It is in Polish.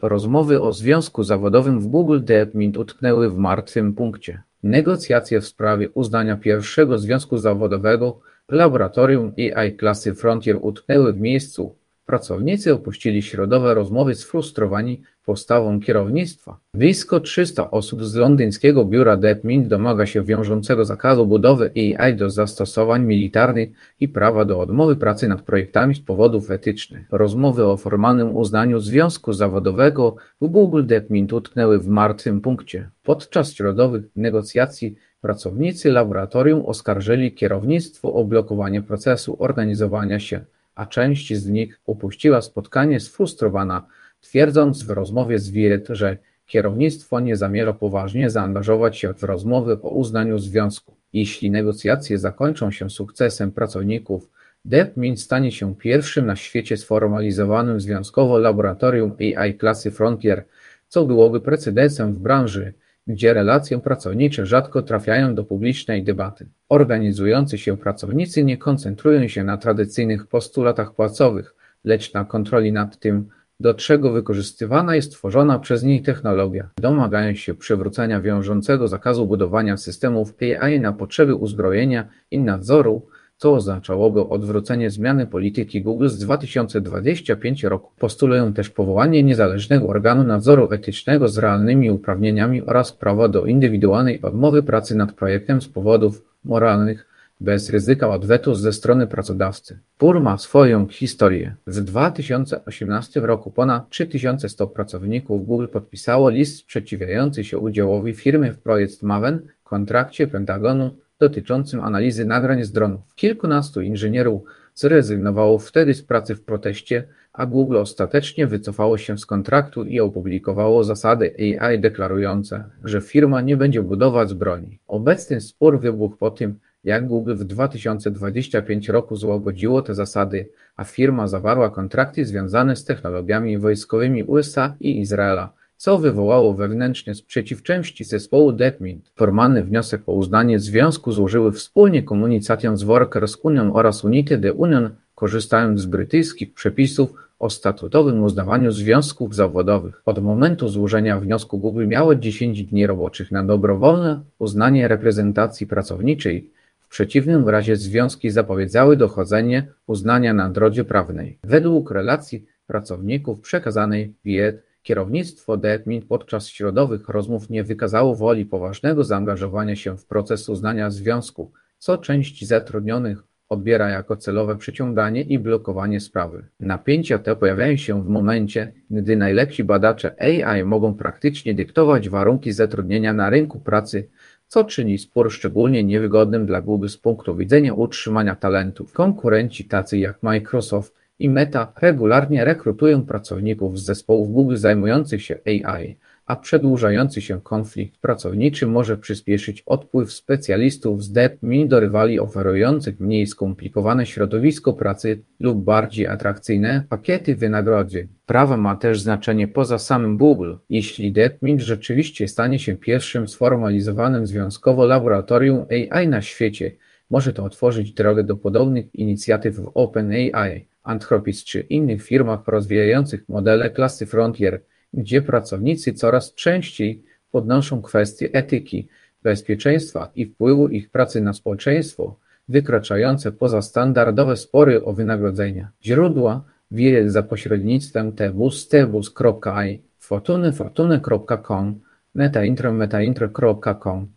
Rozmowy o związku zawodowym w Google DeepMind utknęły w martwym punkcie. Negocjacje w sprawie uznania pierwszego związku zawodowego w laboratorium AI klasy Frontier utknęły w miejscu. Pracownicy opuścili środowe rozmowy sfrustrowani postawą kierownictwa. Blisko 300 osób z londyńskiego biura DeepMind domaga się wiążącego zakazu budowy AI do zastosowań militarnych i prawa do odmowy pracy nad projektami z powodów etycznych. Rozmowy o formalnym uznaniu związku zawodowego w Google DeepMind utknęły w martwym punkcie. Podczas środowych negocjacji pracownicy laboratorium oskarżyli kierownictwo o blokowanie procesu organizowania się, a część z nich opuściła spotkanie sfrustrowana, twierdząc w rozmowie z Wired, że kierownictwo nie zamierza poważnie zaangażować się w rozmowy o uznaniu związku. Jeśli negocjacje zakończą się sukcesem pracowników, DeepMind stanie się pierwszym na świecie sformalizowanym związkowo laboratorium AI klasy Frontier, co byłoby precedensem w branży, gdzie relacje pracownicze rzadko trafiają do publicznej debaty. Organizujący się pracownicy nie koncentrują się na tradycyjnych postulatach płacowych, lecz na kontroli nad tym, do czego wykorzystywana jest tworzona przez nich technologia. Domagają się przywrócenia wiążącego zakazu budowania systemów AI na potrzeby uzbrojenia i nadzoru, co oznaczałoby odwrócenie zmiany polityki Google z 2025 roku. Postulują też powołanie niezależnego organu nadzoru etycznego z realnymi uprawnieniami oraz prawa do indywidualnej odmowy pracy nad projektem z powodów moralnych, bez ryzyka odwetu ze strony pracodawcy. Spór ma swoją historię. W 2018 roku ponad 3100 pracowników Google podpisało list sprzeciwiający się udziałowi firmy w projekt Maven, kontrakcie Pentagonu dotyczącym analizy nagrań z dronów. Kilkunastu inżynierów zrezygnowało wtedy z pracy w proteście, a Google ostatecznie wycofało się z kontraktu i opublikowało zasady AI deklarujące, że firma nie będzie budować broni. Obecny spór wybuchł po tym, jak Google w 2025 roku złagodziło te zasady, a firma zawarła kontrakty związane z technologiami wojskowymi USA i Izraela, co wywołało wewnętrzny sprzeciw części zespołu DeepMind. Formalny wniosek o uznanie związku złożyły wspólnie Communication Workers Union oraz Unite the Union, korzystając z brytyjskich przepisów o statutowym uznawaniu związków zawodowych. Od momentu złożenia wniosku Google miało 10 dni roboczych na dobrowolne uznanie reprezentacji pracowniczej. W przeciwnym razie związki zapowiedziały dochodzenie uznania na drodze prawnej. Według relacji pracowników przekazanej Wired, kierownictwo DeepMind podczas środowych rozmów nie wykazało woli poważnego zaangażowania się w proces uznania związku, co część zatrudnionych odbiera jako celowe przyciąganie i blokowanie sprawy. Napięcia te pojawiają się w momencie, gdy najlepsi badacze AI mogą praktycznie dyktować warunki zatrudnienia na rynku pracy, co czyni spór szczególnie niewygodnym dla Google z punktu widzenia utrzymania talentów. Konkurenci tacy jak Microsoft i Meta regularnie rekrutują pracowników z zespołów Google zajmujących się AI, a przedłużający się konflikt pracowniczy może przyspieszyć odpływ specjalistów z DeepMind do rywali oferujących mniej skomplikowane środowisko pracy lub bardziej atrakcyjne pakiety wynagrodzeń. Prawo ma też znaczenie poza samym Google. Jeśli DeepMind rzeczywiście stanie się pierwszym sformalizowanym związkowo laboratorium AI na świecie, może to otworzyć drogę do podobnych inicjatyw w OpenAI, Anthropic czy innych firmach rozwijających modele klasy Frontier, gdzie pracownicy coraz częściej podnoszą kwestie etyki, bezpieczeństwa i wpływu ich pracy na społeczeństwo, wykraczające poza standardowe spory o wynagrodzenia. Źródła Wired za pośrednictwem tebus.ai, fortuny.com, metaintro.com.